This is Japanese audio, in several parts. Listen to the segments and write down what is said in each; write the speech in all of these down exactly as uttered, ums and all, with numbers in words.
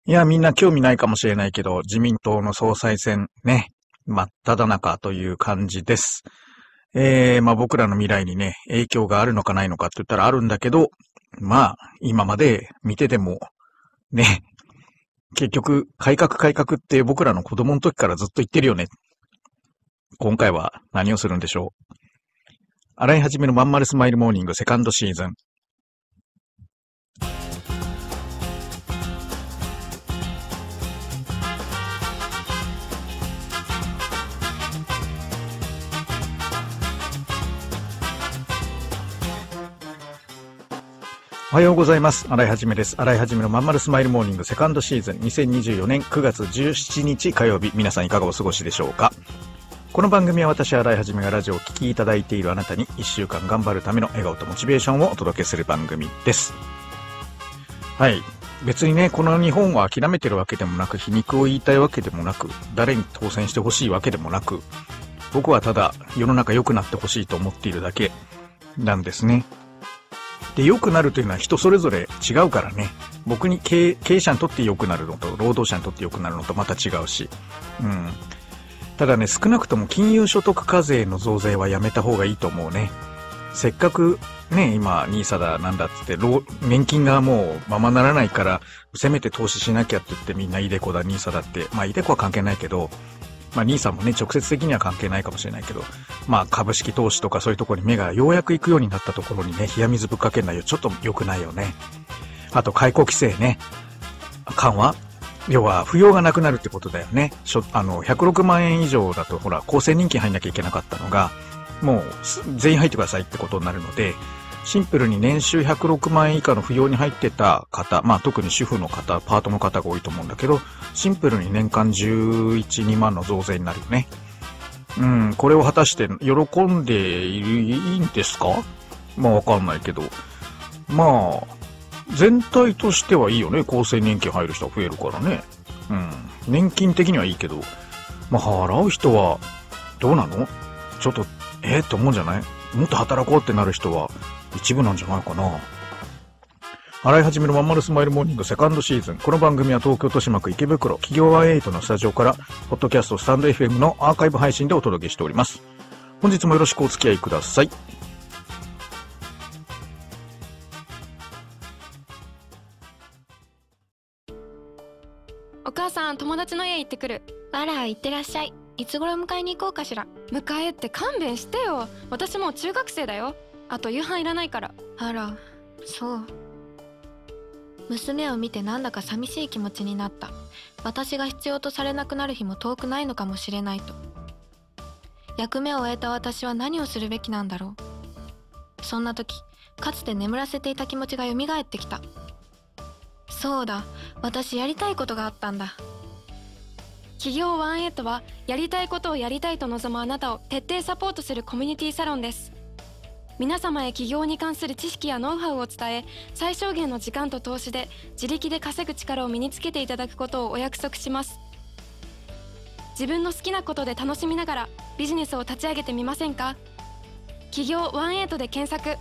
いや、みんな興味ないかもしれないけど、自民党の総裁選ね、真っ只中という感じです。えー、まあ僕らの未来にね、影響があるのかないのかって言ったらあるんだけど、まあ、今まで見てても、ね、結局、改革改革って僕らの子供の時からずっと言ってるよね。今回は何をするんでしょう。洗い始めのまんまるスマイルモーニングセカンドシーズン。おはようございます。洗いはじめです。洗いはじめのまんまるスマイルモーニングセカンドシーズンにせんにじゅうよねんくがつじゅうしちにち火曜日、皆さんいかがお過ごしでしょうか。この番組は私、洗いはじめがラジオを聴きいただいているあなたにいっしゅうかん頑張るための笑顔とモチベーションをお届けする番組です。はい。別にね、この日本は諦めてるわけでもなく、皮肉を言いたいわけでもなく、誰に当選してほしいわけでもなく、僕はただ世の中良くなってほしいと思っているだけなんですね。で、良くなるというのは人それぞれ違うからね。僕に経、経営者にとって良くなるのと、労働者にとって良くなるのとまた違うし。うん。ただね、少なくとも金融所得課税の増税はやめた方がいいと思うね。せっかくね、今、ニーサだなんだっつって、年金がもうままならないから、せめて投資しなきゃって言ってみんなイデコだ、ニーサだって。まあ、イデコは関係ないけど、まあ、ニーサもね、直接的には関係ないかもしれないけど、まあ、株式投資とかそういうところに目がようやく行くようになったところにね、冷や水ぶっかけないよ。ちょっと良くないよね。あと、解雇規制ね。緩和要は、扶養がなくなるってことだよね。しょ、あの、ひゃくろくまんえん以上だと、ほら、厚生年金入んなきゃいけなかったのが、もう、全員入ってくださいってことになるので、シンプルに年収ひゃくろくまんえん以下の扶養に入ってた方、まあ特に主婦の方、パートの方が多いと思うんだけど、シンプルに年間じゅういち、にまんの増税になるよね。うん、これを果たして喜んでいる、いいんですか？まあわかんないけど。まあ、全体としてはいいよね。厚生年金入る人は増えるからね。うん。年金的にはいいけど、まあ払う人は、どうなの？ちょっと、えー、って思うんじゃない？もっと働こうってなる人は、一部なんじゃないかな。洗い始めのまんまるスマイルモーニングセカンドシーズン。この番組は東京豊島区池袋企業ワンエイトのスタジオから、ポッドキャストスタンド エフエム のアーカイブ配信でお届けしております。本日もよろしくお付き合いください。 お母さん、友達の家行ってくる。 あら、行ってらっしゃい。いつ頃迎えに行こうかしら。 迎えって勘弁してよ。私もう中学生だよ。あと夕飯いらないから。 あら、そう。娘を見てなんだか寂しい気持ちになった。私が必要とされなくなる日も遠くないのかもしれないと。役目を終えた私は何をするべきなんだろう。そんな時、かつて眠らせていた気持ちが蘇ってきた。そうだ、私やりたいことがあったんだ。 企業ワンエイトはやりたいことをやりたいと望むあなたを徹底サポートするコミュニティサロンです。皆様へ起業に関する知識やノウハウを伝え、最小限の時間と投資で自力で稼ぐ力を身につけていただくことをお約束します。自分の好きなことで楽しみながらビジネスを立ち上げてみませんか？起業ワンエイトで検索。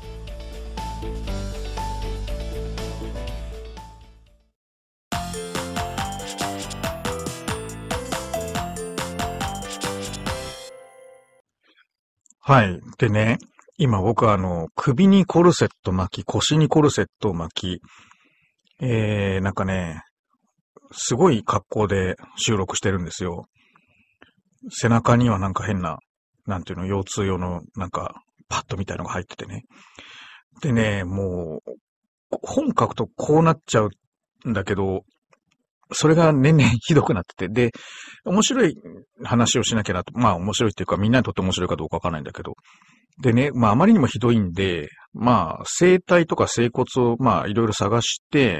はい。でね、今僕はあの、首にコルセット巻き、腰にコルセットを巻き、えー、なんかね、すごい格好で収録してるんですよ。背中にはなんか変な、なんていうの、腰痛用のなんかパッドみたいのが入っててね。でね、もう、本書くとこうなっちゃうんだけど、それが年々ひどくなってて、で、面白い話をしなきゃなと、まあ面白いっていうかみんなにとって面白いかどうかわからないんだけど、でね、まああまりにもひどいんで、まあ整体とか整骨をまあいろいろ探して、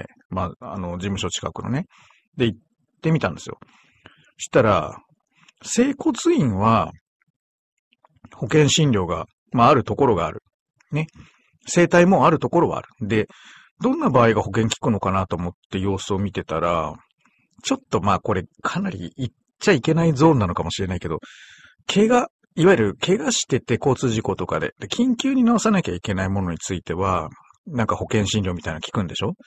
まああの事務所近くのね、で行ってみたんですよ。そしたら、整骨院は保険診療が、まああるところがある。ね。整体もあるところはある。で、どんな場合が保険効くのかなと思って様子を見てたら、ちょっとまあこれかなり言っちゃいけないゾーンなのかもしれないけど、怪我、いわゆる怪我してて交通事故とかで、で緊急に治さなきゃいけないものについては、なんか保険診療みたいなの聞くんでしょ？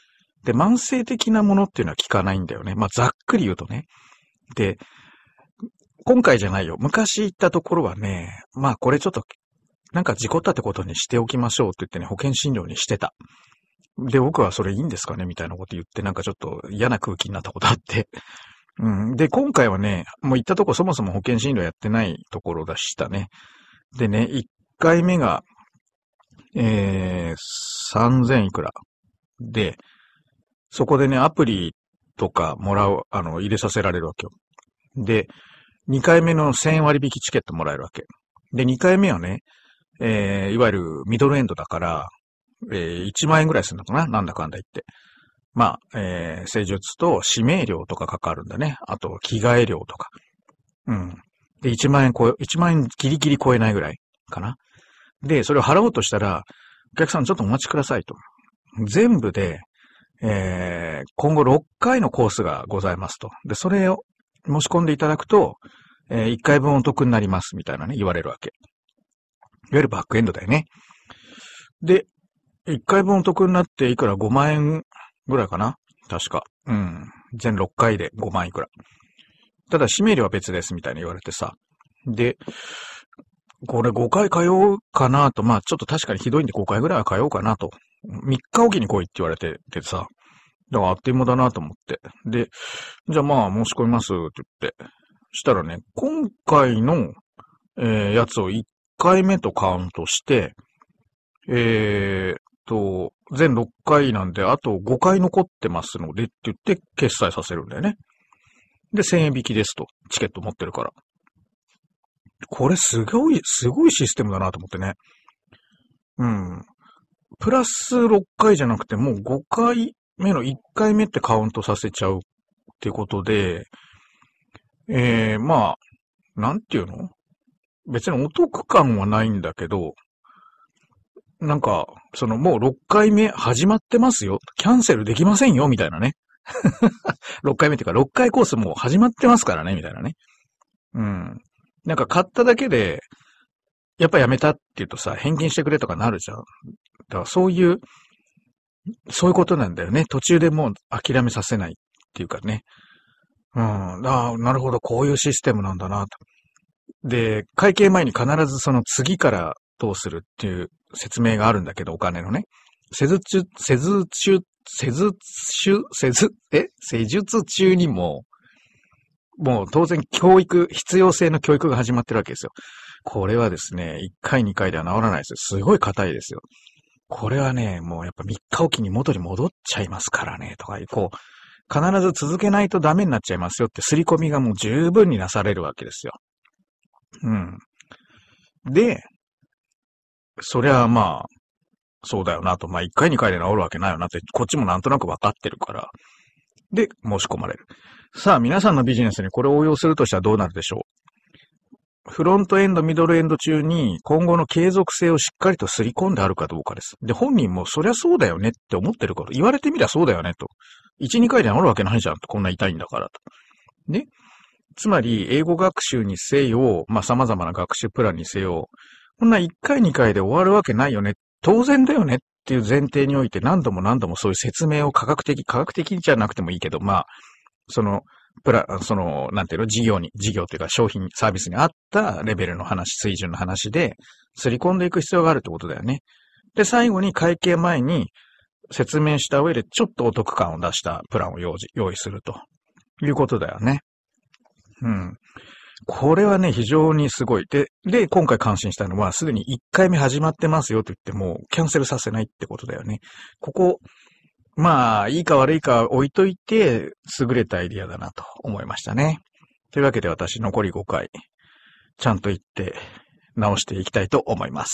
で、慢性的なものっていうのは効かないんだよね。まあ、ざっくり言うとね。で、今回じゃないよ。昔行ったところはね、まあこれちょっと、なんか事故ったってことにしておきましょうって言ってね、保険診療にしてた。で、僕はそれいいんですかねみたいなこと言って、なんかちょっと嫌な空気になったことあって。うん。で、今回はね、もう行ったとこそもそも保険診療やってないところでしたね。でね、いっかいめが、えー、さんぜんいくら。で、そこでね、アプリとかもらう、あの、入れさせられるわけよ。で、にかいめのせんえん割引チケットもらえるわけ。で、にかいめはね、えー、いわゆるミドルエンドだから、えー、いちまんえんぐらいするのかななんだかんだ言って。まあ、えー、施術と指名料とかかかるんだね。あと、着替え料とか。うん。で、いちまんえん超え、いちまんえんギリギリ超えないぐらいかな。で、それを払おうとしたら、お客さんちょっとお待ちくださいと。全部で、えー、今後ろっかいのコースがございますと。で、それを申し込んでいただくと、えー、いっかいぶんお得になりますみたいなね、言われるわけ。いわゆるバックエンドだよね。で、いっかいぶんお得になっていくらごまんえんぐらいかな確か。うん。全ろっかいでごまんいくら。ただ、指名料は別ですみたいに言われてさ。で、これごかい通うかなと、まあちょっと確かにひどいんでごかいぐらいは通おうかなと。みっかおきに来いって言われててさ。だからあっという間だなと思って。で、じゃあまあ申し込みますって言って。したらね、今回の、えー、やつをいっかいめとカウントして、えーと、全ろっかいなんで、あとごかい残ってますのでって言って決済させるんだよね。で、せんえん引きですと。チケット持ってるから。これすごい、すごいシステムだなと思ってね。うん。プラスろっかいじゃなくて、もうごかいめのいっかいめってカウントさせちゃうってことで、えー、まあ、なんていうの？別にお得感はないんだけど、なんか、そのもうろっかいめ始まってますよ。キャンセルできませんよ、みたいなね。ろっかいめっていうか、ろっかいコースもう始まってますからね、みたいなね。うん。なんか買っただけで、やっぱやめたって言うとさ、返金してくれとかなるじゃん。だからそういう、そういうことなんだよね。途中でもう諦めさせないっていうかね。うん。ああ、なるほど、こういうシステムなんだなと。で、会計前に必ずその次からどうするっていう説明があるんだけど、お金のね。施術中、施術中、施術中、施術、え施術中にも、もう当然教育、必要性の教育が始まってるわけですよ。これはですね、いっかいにかいでは治らないですよ。すごい硬いですよ。これはね、もうやっぱみっかおきに元に戻っちゃいますからね、とか、こう、必ず続けないとダメになっちゃいますよって刷り込みがもう十分になされるわけですよ。うん。で、そりゃまあ、そうだよなと。まあ、いっかいにかいで治るわけないよなって、こっちもなんとなくわかってるから。で、申し込まれる。さあ、皆さんのビジネスにこれを応用するとしたらどうなるでしょう？フロントエンド、ミドルエンド中に今後の継続性をしっかりと刷り込んであるかどうかです。で、本人もそりゃそうだよねって思ってること、言われてみりゃそうだよねと。いち、にかいで治るわけないじゃんと。こんな痛いんだからと。ね。つまり、英語学習にせよ、まあ、様々な学習プランにせよ、こんないっかいにかいで終わるわけないよね。当然だよねっていう前提において何度も何度もそういう説明を科学的、科学的じゃなくてもいいけど、まあ、その、プラ、その、なんていうの、事業に、事業っていうか商品、サービスに合ったレベルの話、水準の話で、すり込んでいく必要があるってことだよね。で、最後に会計前に説明した上で、ちょっとお得感を出したプランを用意、用意するということだよね。うん。これはね、非常にすごい。で、で、今回感心したのは、すでにいっかいめ始まってますよと言っても、キャンセルさせないってことだよね。ここ、まあ、いいか悪いか置いといて、優れたアイディアだなと思いましたね。というわけで私、残りごかい、ちゃんと言って、直していきたいと思います。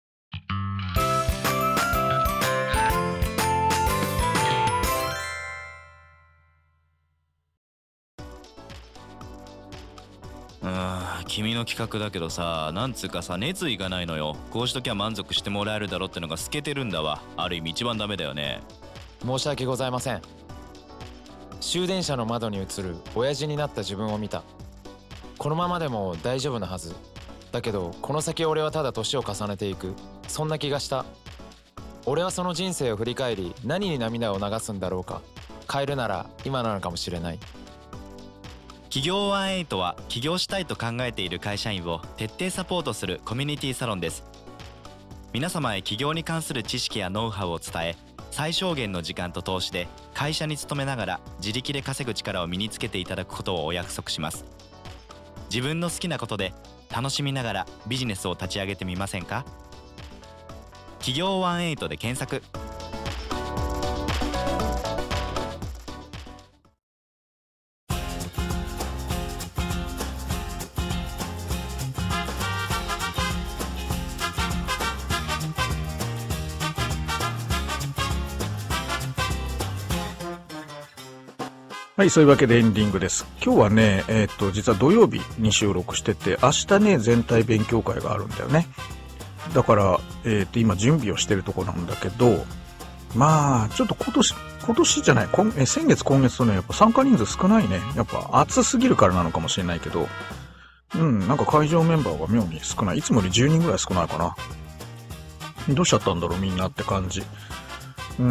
うーん、君の企画だけどさ、なんつうかさ、熱意がないのよ。こうしときゃ満足してもらえるだろってのが透けてるんだわ。ある意味一番ダメだよね。 申し訳ございません。終電車の窓に映る親父になった自分を見た。このままでも大丈夫なはずだけど、この先俺はただ年を重ねていく、そんな気がした。 俺はその人生を振り返り何に涙を流すんだろうか。変えるなら今なのかもしれない。 企業じゅうはちは起業したいと考えている会社員を徹底サポートするコミュニティサロンです。皆様へ起業に関する知識やノウハウを伝え、最小限の時間と投資で会社に勤めながら自力で稼ぐ力を身につけていただくことをお約束します。自分の好きなことで楽しみながらビジネスを立ち上げてみませんか？企業じゅうはちで検索。 はい、そういうわけでエンディングです。今日はね、えっと、実は土曜日に収録してて、明日ね、全体勉強会があるんだよね。だから、えっと、今準備をしてるとこなんだけど、まあ、ちょっと今年、今年じゃない、今え先月今月とね、やっぱ参加人数少ないね。やっぱ暑すぎるからなのかもしれないけど、うん、なんか会場メンバーが妙に少ない。いつもよりじゅうにんぐらい少ないかな。どうしちゃったんだろう、みんなって感じ。うん、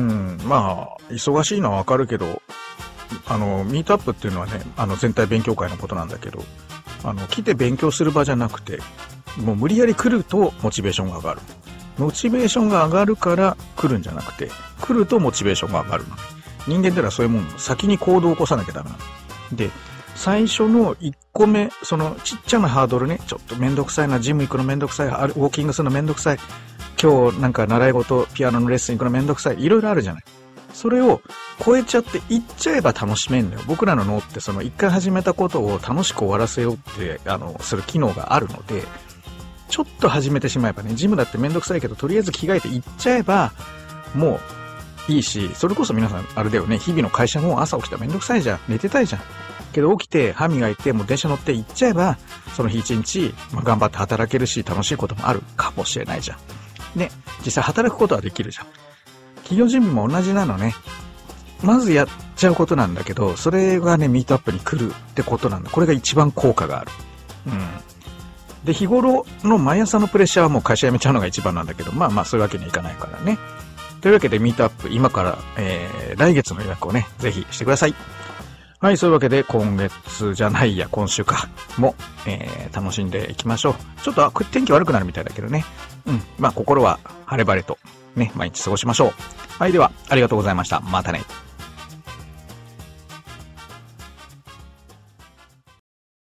まあ、忙しいのはわかるけど、あの、ミートアップっていうのはね、あの、全体勉強会のことなんだけど、あの、来て勉強する場じゃなくて、もう無理やり来るとモチベーションが上がる。モチベーションが上がるから来るんじゃなくて、来るとモチベーションが上がるの。人間ってのはそういうもん、先に行動を起こさなきゃダメなの。で、最初のいっこめ、そのちっちゃなハードルね、ちょっとめんどくさいな、ジム行くのめんどくさい、ウォーキングするのめんどくさい、今日なんか習い事、ピアノのレッスン行くのめんどくさい、いろいろあるじゃない。それを超えちゃって行っちゃえば楽しめんのよ。僕らの脳ってその一回始めたことを楽しく終わらせようってあのする機能があるので、ちょっと始めてしまえばね、ジムだってめんどくさいけどとりあえず着替えて行っちゃえばもういいし、それこそ皆さんあれだよね、日々の会社も朝起きたらめんどくさいじゃん、寝てたいじゃん。けど起きて歯磨いてもう電車乗って行っちゃえばその日一日、まあ、頑張って働けるし楽しいこともあるかもしれないじゃん。ね、実際働くことはできるじゃん。企業準備も同じなのね。まずやっちゃうことなんだけど、それがね、ミートアップに来るってことなんだ。これが一番効果がある。うん。で、日頃の毎朝のプレッシャーはもう会社辞めちゃうのが一番なんだけど、まあまあそういうわけにはいかないからね。というわけでミートアップ、今から、えー、来月の予約をね、ぜひしてください。はい、そういうわけで今月じゃないや、今週か、も、えー、楽しんでいきましょう。ちょっと天気悪くなるみたいだけどね。うん。まあ心は晴れ晴れと。ね、毎日過ごしましょう。はい、では、ありがとうございました。またね。